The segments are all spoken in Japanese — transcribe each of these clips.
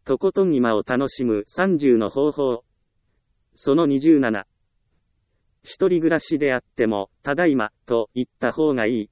とことん今を楽しむ30の方法。その27。一人暮らしであっても、ただいま、と言った方がいい。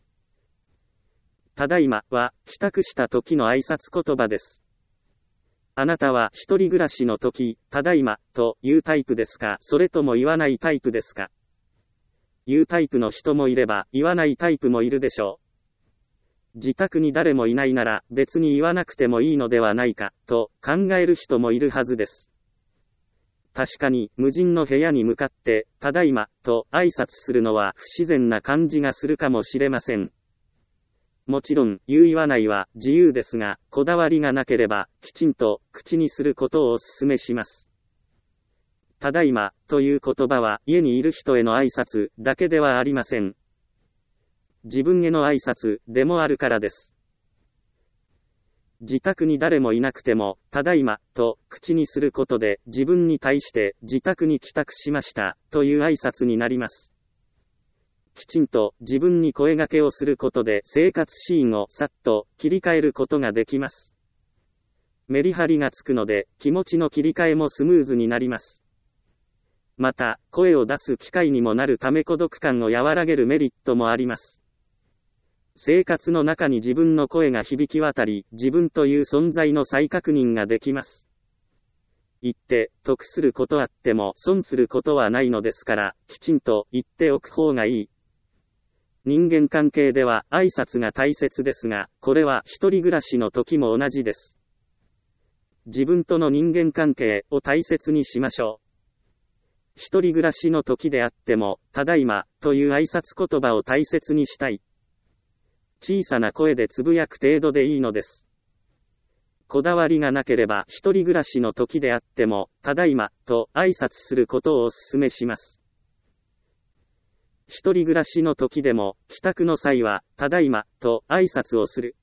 ただいまは、帰宅した時の挨拶言葉です。あなたは一人暮らしの時、ただいま、というタイプですか、それとも言わないタイプですか。言うタイプの人もいれば、言わないタイプもいるでしょう。自宅に誰もいないなら、別に言わなくてもいいのではないか、と考える人もいるはずです。確かに、無人の部屋に向かって、ただいま、と挨拶するのは不自然な感じがするかもしれません。もちろん、言わないは自由ですが、こだわりがなければ、きちんと口にすることをお勧めします。ただいま、という言葉は、家にいる人への挨拶だけではありません。自分への挨拶でもあるからです。自宅に誰もいなくても、ただいま、と口にすることで、自分に対して、自宅に帰宅しました、という挨拶になります。きちんと自分に声掛けをすることで生活シーンをさっと切り替えることができます。メリハリがつくので気持ちの切り替えもスムーズになります。また、声を出す機会にもなるため孤独感を和らげるメリットもあります。生活の中に自分の声が響き渡り、自分という存在の再確認ができます。言って得することあっても損することはないのですから、きちんと言っておく方がいい。人間関係では挨拶が大切ですが、これは一人暮らしの時も同じです。自分との人間関係を大切にしましょう。一人暮らしの時であっても、ただいま、という挨拶言葉を大切にしたい。小さな声でつぶやく程度でいいのです。こだわりがなければ一人暮らしの時であっても、ただいま、と挨拶することをお勧めします。一人暮らしの時でも、帰宅の際は、ただいま、と挨拶をする。